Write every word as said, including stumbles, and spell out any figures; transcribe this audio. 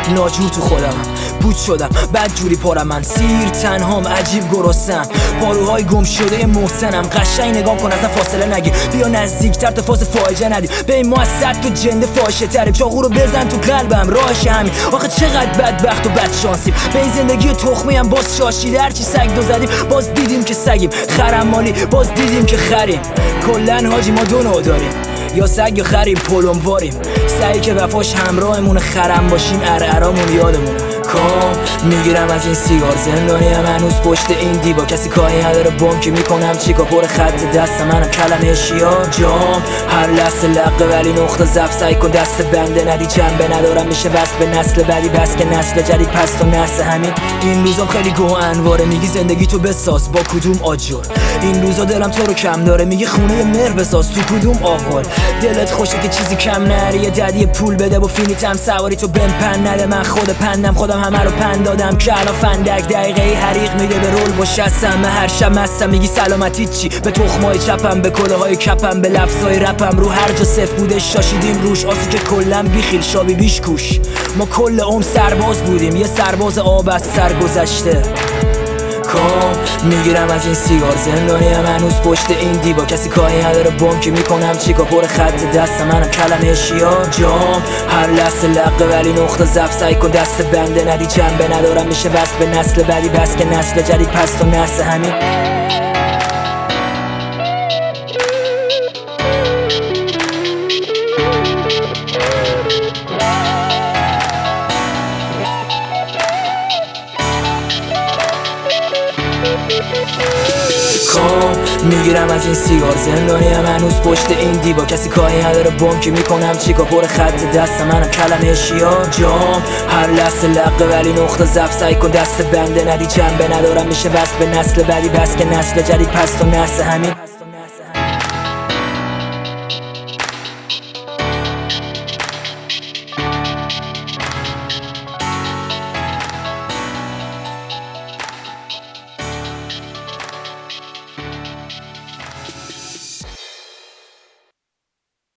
ناجور تو خودم بود شدم بد جوری پارم من سیر تنهام عجیب گرسنم پاروهای گم شده محسنم قشنگ نگام کن اصلا فاصله نگیر بیا نزدیکتر تا فاز فاجعه ندی به ما از صد تو جنده فاشه تره چاقو رو بزن تو قلبم راهش همین آخه چقدر بدبخت و بد شانسیم به این زندگی تخمی هم باز شاشیده هرچی سگ دو زدیم باز دیدیم که سگیم خرم مالی باز دیدیم که خریم کلن حاجی ما دو نوع داریم یا سگ یا خریم پلم واریم سعی که وفاش همراهمون خرم باشیم ارعرامون یادمون کام میگیرم از این سیگار زندانی هم هنوز پشت این دیوار کسی کاری نداره بانکی میکنم چیکار پر خط دست منم کلمه شیار جام هر لحظه لقه ولی نقطه ضعف سعی کن دست بنده ندی جنبه ندارم میشه بس به نسل بعدی بس که نسل جدید پس تو نسل همین این روزا خیلی گوه انواره میگی زندگی تو بساز با کدوم آجر این روزا دلم تو رو کم داره میگی خونه مهر بساز تو کدوم آوار دلت خوشه که چیزی کم نره یه ددی پول بده با فینیتم سواری تو بهم پن نده من خود پندم خودم همه رو پند دادم که الان فندک دقیقه حریق میده به رول با شستم من هر شب مستم میگی سلامتی چی به تخمای چپم به کله های کپم به لفظای رپم رو هر جا صف بوده شاشیدیم روش آسی که کلم بیخیل شابی بیش کوش ما کل عمر سرباز بودیم یه سرباز آب از سر گذشته کام میگیرم از این سیگار زندانی هم هنوز پشت این دیوار کسی کاری نداره بانکی میکنم چیکار پر خط دست منم کلمه شیار جام هر لحظه لقه ولی نقطه ضعف سعی کن دست بنده ندی جنبه ندارم میشه بس به نسل بعدی بس که نسل جدید پس تو نسل همین کام میگیرم از این سیگار زندانی هم هنوز پشت این دیوار کسی کاری نداره بانکی میکنم چیکار پر خط دست منم کلمه شیار جام هر لحظه لقه ولی نقطه ضعف سعی کن دست بنده ندی جنبه ندارم میشه بس به نسل بعدی بس که نسل جدید پس تو نسل همین